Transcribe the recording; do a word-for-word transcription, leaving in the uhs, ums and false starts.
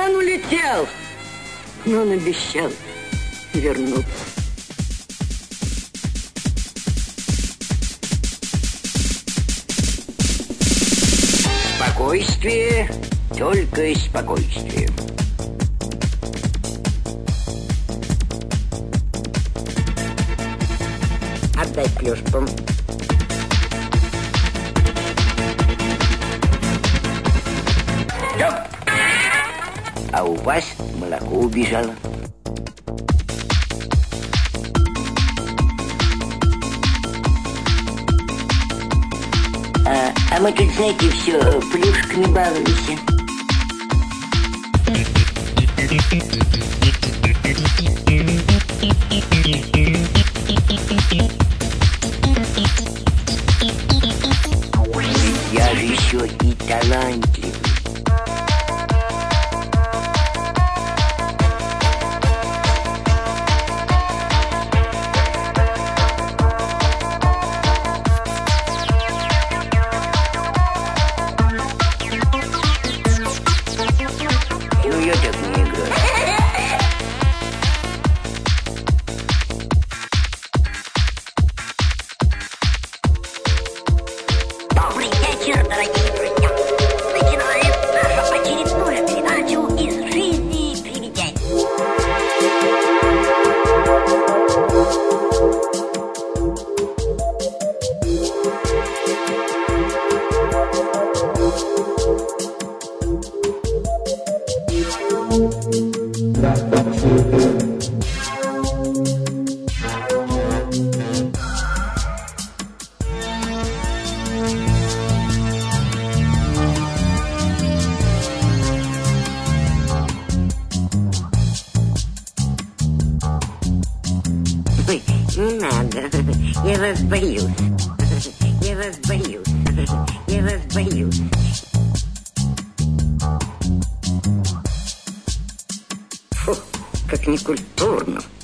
Он улетел, но он обещал вернуться. Спокойствие, только спокойствие. Отдай клюшку. Стоп! А у вас молоко убежало. А, а мы тут, знаете, все плюшками балуемся. Я же еще и талантливый. Ну я так не играю. Добрый вечер, дорогие друзья! Начинает наша очередную передачу из жизни привидений. Ой, не надо, я вас боюсь, я вас боюсь, я вас боюсь. Фу, как некультурно.